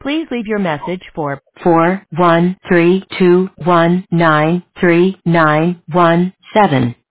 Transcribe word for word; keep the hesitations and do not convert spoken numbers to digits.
Please leave your message for four one three two one nine three nine one seven.